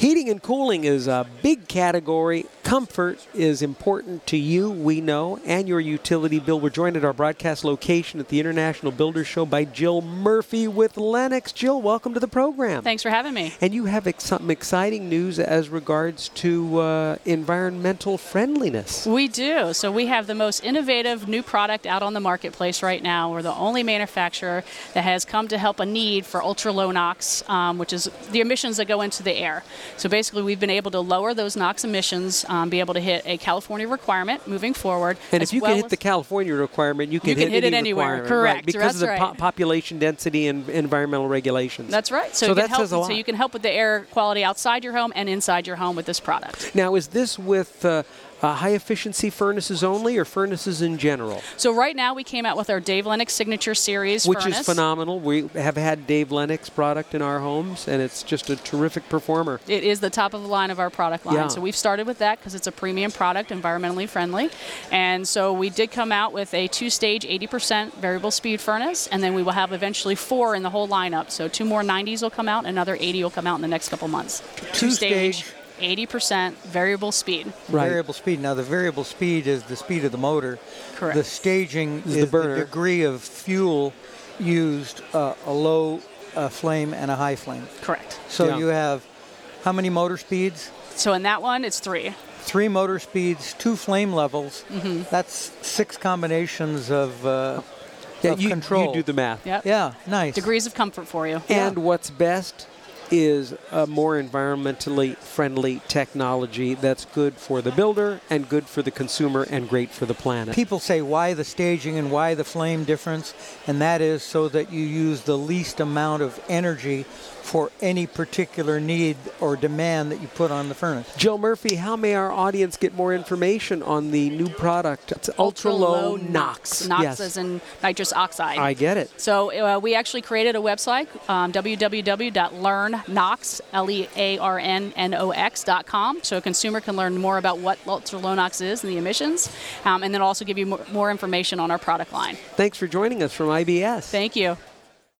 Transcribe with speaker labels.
Speaker 1: Heating and cooling is a big category. Comfort is important to you, we know, and your utility bill. We're joined at our broadcast location at the International Builders Show by Jill Murphy with Lennox. Jill, welcome to the program.
Speaker 2: Thanks for having me.
Speaker 1: And you have some exciting news as regards to environmental friendliness.
Speaker 2: We do. So we have the most innovative new product out on the marketplace right now. We're the only manufacturer that has come to help a need for ultra-low NOx, which is the emissions that go into the air. So basically, we've been able to lower those NOx emissions, be able to hit a California requirement moving forward.
Speaker 1: And if you can hit the California requirement, you can hit it anywhere.
Speaker 2: Correct.
Speaker 1: Right, because of the population density and environmental regulations.
Speaker 2: That's right. So you can help with the air quality outside your home and inside your home with this product.
Speaker 1: Now, is this with high-efficiency furnaces only or furnaces in general?
Speaker 2: So right now we came out with our Dave Lennox Signature Series
Speaker 1: Which
Speaker 2: furnace.
Speaker 1: is phenomenal. We have had Dave Lennox product in our homes, and it's just a terrific performer.
Speaker 2: It is the top of the line of our product line.
Speaker 1: Yeah.
Speaker 2: So we've started with that because it's a premium product, environmentally friendly. And so we did come out with a 2-stage 80% variable speed furnace, and then we will have eventually 4 in the whole lineup. So 2 more 90s will come out, and another 80 will come out in the next couple months. 2-stage. 80% variable speed.
Speaker 3: Right. Variable speed. Now, the variable speed is the speed of the motor.
Speaker 2: Correct.
Speaker 3: The staging is the degree of fuel used, a low flame and a high flame.
Speaker 2: Correct.
Speaker 3: So you have how many motor speeds?
Speaker 2: So in that one, it's 3.
Speaker 3: 3 motor speeds, 2 flame levels. Mm-hmm. That's 6 combinations of control.
Speaker 1: You do the math.
Speaker 2: Yep.
Speaker 3: Yeah, nice.
Speaker 2: Degrees of comfort for you.
Speaker 1: And what's best is a more environmentally friendly technology that's good for the builder and good for the consumer and great for the planet.
Speaker 3: People say, why the staging and why the flame difference? And that is so that you use the least amount of energy for any particular need or demand that you put on the furnace.
Speaker 1: Jill Murphy, how may our audience get more information on the new product? It's ultra-low NOx.
Speaker 2: NOx as in nitrous oxide.
Speaker 1: I get it.
Speaker 2: So we actually created a website, www.learnnox.com, so a consumer can learn more about what ultra-low NOx is and the emissions, and then also give you more information on our product line.
Speaker 1: Thanks for joining us from IBS.
Speaker 2: Thank you.